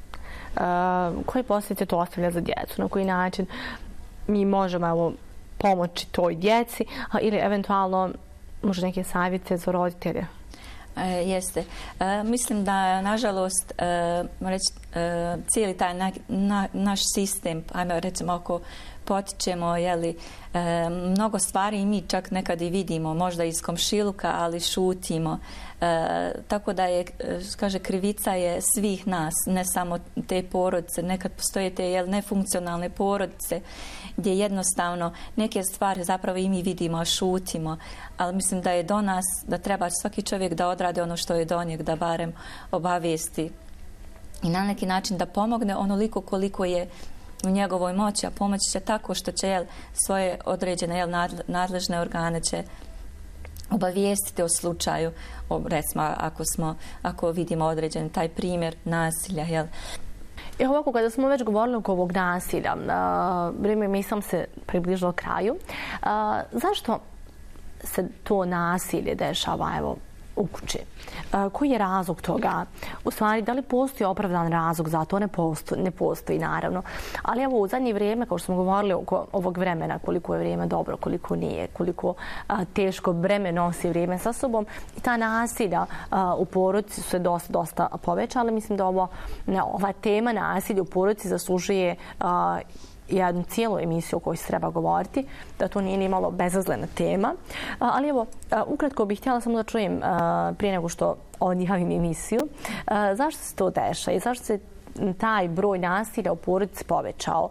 Uh, koje posljedice to ostavlja za djecu? Na koji način mi možemo evo, pomoći toj djeci ili eventualno možda neke savjete za roditelje? E, jeste. E, mislim da, nažalost, e, reći, e, cijeli taj na, na, naš sistem, ajmo recimo ako potičemo, jeli, e, mnogo stvari i mi čak nekad i vidimo, možda iz komšiluka, ali šutimo. E, tako da je, kaže, krivica je svih nas, ne samo te porodice. Nekad postoje te jel, nefunkcionalne porodice gdje jednostavno neke stvari zapravo i mi vidimo, a šutimo. Ali mislim da je do nas, da treba svaki čovjek da odrade ono što je do njeg, da barem obavijesti i na neki način da pomogne onoliko koliko je u njegovoj moći, a pomoći će tako što će jel, svoje određene jel, nadležne organe će obavijestiti o slučaju, o, recimo ako, smo, ako vidimo određen taj primjer nasilja. Jel. I ovako, kada smo već govorili oko ovog nasilja, uh, vrijeme mi sam se približilo kraju. Uh, zašto se to nasilje dešava evo, u kući? Uh, koji je razlog toga? U stvari, da li postoji opravdan razlog za to? Ne postoji, ne postoji naravno. Ali evo, u zadnje vrijeme, kao što smo govorili oko ovog vremena, koliko je vrijeme dobro, koliko nije, koliko uh, teško breme nosi vrijeme sa sobom, i ta nasilja uh, u porodici su se dosta, dosta povećala. Mislim da ovo, ne, ova tema nasilja u porodici zaslužuje uh, jednu cijelu emisiju o kojoj se treba govoriti, da to nije ni malo bezazlena tema. Ali evo, ukratko bih htjela samo da čujem prije nego što odjavim emisiju, zašto se to dešava i zašto se taj broj nasilja u porodici povećao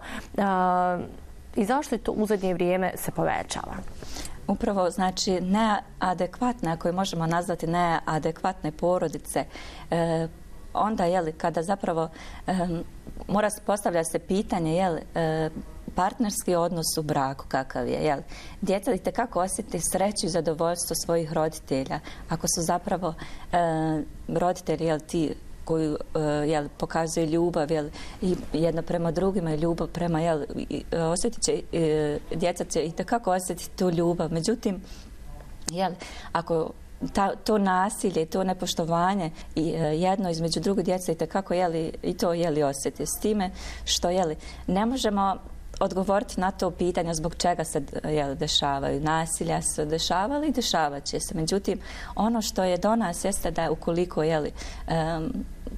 i zašto je to u zadnje vrijeme se povećava? Upravo, znači, neadekvatne, ako je možemo nazvati neadekvatne porodice, e, onda, jeli, kada zapravo e, mora postavljati se pitanje, jeli, e, partnerski odnos u braku kakav je, jel? Djeca itekako osjeti sreću i zadovoljstvo svojih roditelja. Ako su zapravo e, roditelji, jel, ti koji uh, jel, pokazuju ljubav, jel, i jedno prema drugima i ljubav prema, jel, osjetit će, uh, djeca će itekako osjetiti tu ljubav. Međutim, jel, ako ta, to nasilje, to nepoštovanje i uh, jedno između druge djece itekako, jel, i to, jel, osjeti s time što, jel, ne možemo odgovoriti na to pitanje zbog čega se, jel, dešavaju. Nasilja se dešavali i dešavat će se. Međutim, ono što je do nas jeste da ukoliko, jel, um,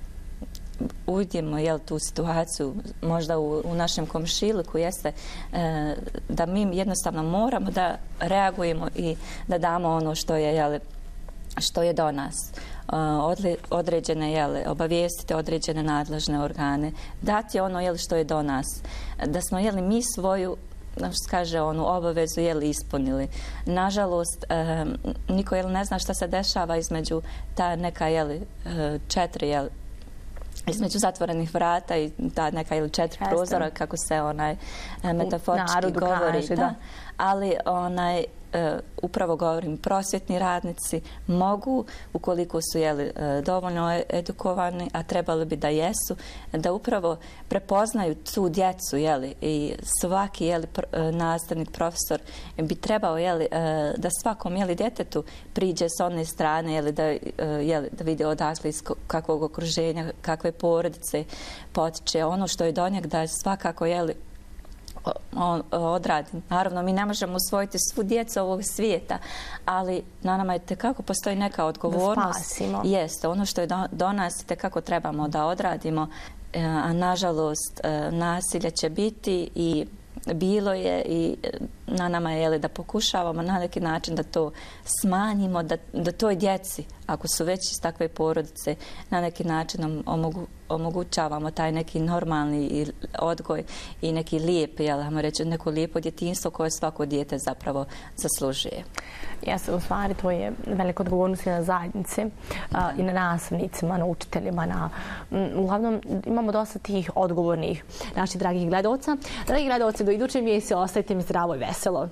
uvidimo, jel, tu situaciju možda u, u našem komšiluku jeste e, da mi jednostavno moramo da reagujemo i da damo ono što je, jel, što je do nas. Odle, određene, jel, obavijestite određene nadležne organe, dati ono, jel, što je do nas. Da smo, jel, mi svoju, kaže, onu obavezu, jel, ispunili. Nažalost, e, niko, jel, ne zna šta se dešava između ta neka, jel, četiri, jel, između zatvorenih vrata i ta neka ili četiri Jeste. prozora, kako se onaj metaforički govori. Kaže, da. da. Ali onaj, e, upravo govorim, prosvjetni radnici mogu, ukoliko su, jeli, dovoljno edukovani, a trebali bi da jesu, da upravo prepoznaju tu djecu, jeli, i svaki, jeli, nastavnik, profesor bi trebao, jeli, da svakom, jeli, djetetu priđe s one strane, jeli, da, jeli, da vidi odakle iz kakvog okruženja, kakve porodice potiče, ono što je do njeg, da svakako, jeli, odradi. Naravno, mi ne možemo usvojiti svu djecu ovog svijeta, ali na nama je tekako postoji neka odgovornost. Jeste, ono što je do, do nas tekako trebamo da odradimo, a nažalost nasilje će biti i bilo je i na nama je jeli, da pokušavamo na neki način da to smanjimo, da, da toj djeci, ako su već iz takve porodice, na neki način omogu, omogućavamo taj neki normalni odgoj i neki lijep, jel, hajmo reći, neko lijepo djetinjstvo koje svako dijete zapravo zaslužuje. Jeste, u stvari to je velika odgovornost i na zajednici a, i na nastavnicima, na učiteljima. Na, m, uglavnom imamo dosta tih odgovornih naših dragih gledalca. Dragi gledalci, do iduće emisije ostajte mi zdravo i veselo.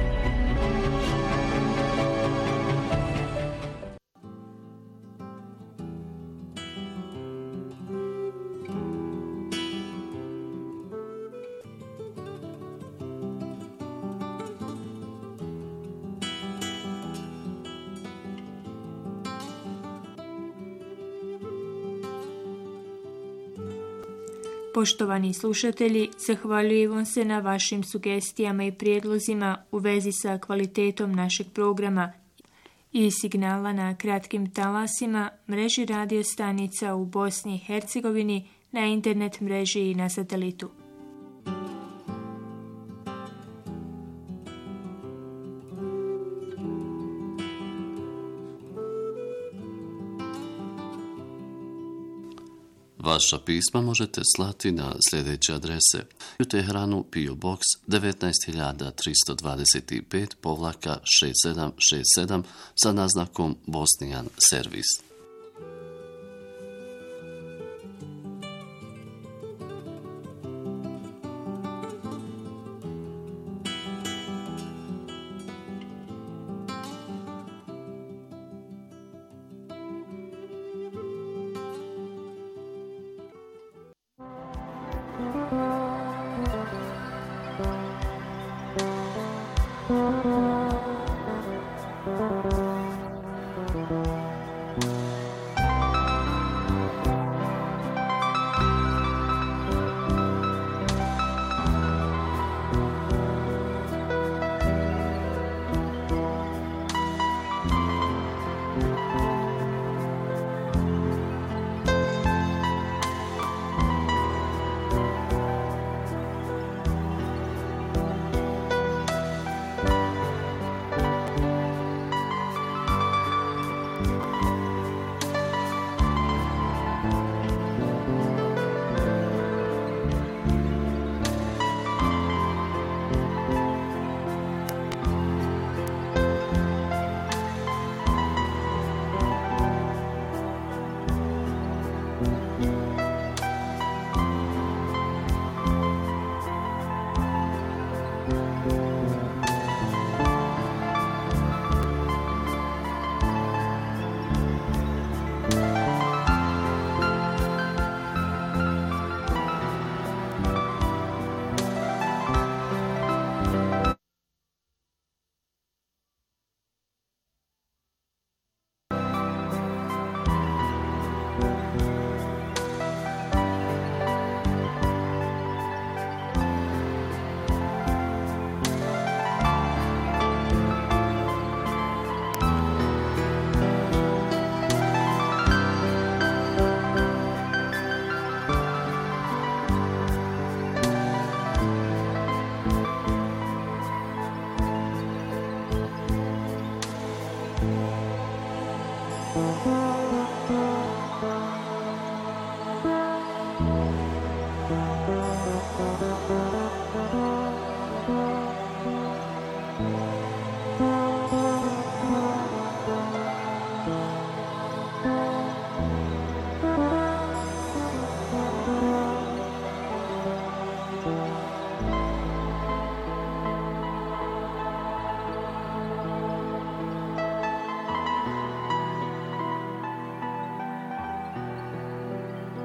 Poštovani slušatelji, zahvaljujem se na vašim sugestijama i prijedlozima u vezi sa kvalitetom našeg programa i signala na kratkim talasima, mreži radio stanica u Bosni i Hercegovini, na internet mreži i na satelitu. Vaša pisma možete slati na sljedeće adrese: u Teheranu P O Box devetnaest hiljada tristo dvadeset pet povlaka šest sedam šest sedam sa naznakom Bosnian Servis.